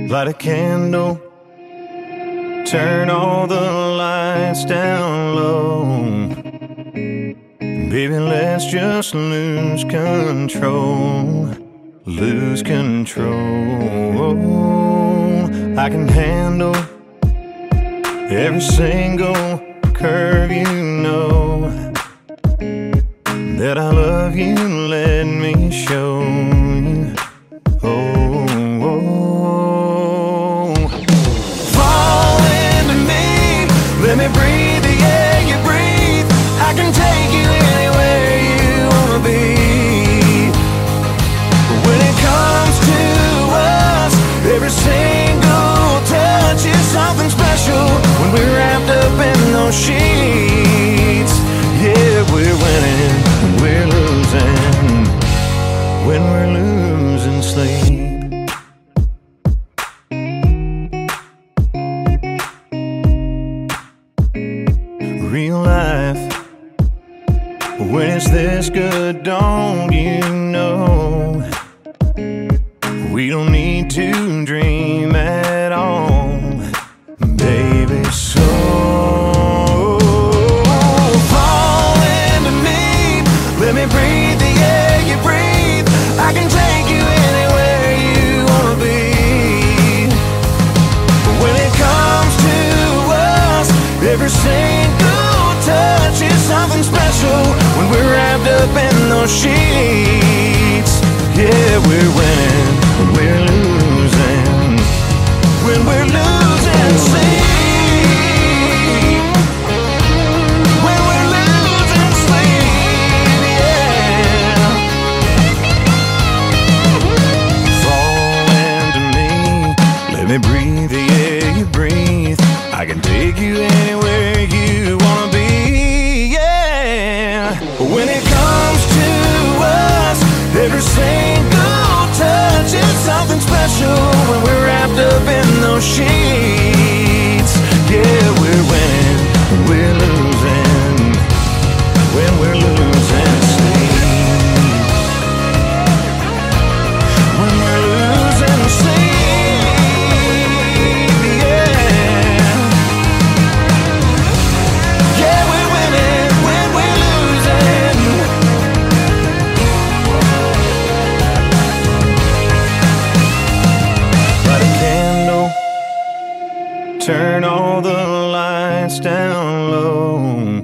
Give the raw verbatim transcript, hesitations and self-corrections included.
Light a candle, turn all the lights down low. Baby, let's just lose control, lose control. I can handle every single curve, you know that I love you, let me show you. Oh, oh. Fall into me, let me breathe the air you breathe. I can take you anywhere you wanna be. When it comes to us, every single touch is something special. When we're wrapped up in those sheets, yeah, we're winning, we're losing. When we're losing sleep. Real life, when it's this good, don't you know? We don't need to dream at all, baby, so fall into me, let me breathe the air you breathe. I can take you anywhere you wanna be. When it comes to us, every single touch is something special. When we're wrapped up in those sheets, yeah, we're winning, we're losing. When we're losing sleep, when we're losing sleep, yeah. Fall into me, let me breathe the air you breathe. I can take you anywhere you wanna be, yeah. When it comes to us, every single touch is something special. When we're wrapped up in those sheets, yeah, we're winning, we're losing. When we're losing sleep, when we're losing sleep, yeah. Yeah, we're winning when we're losing. Light a candle, turn all the lights down low.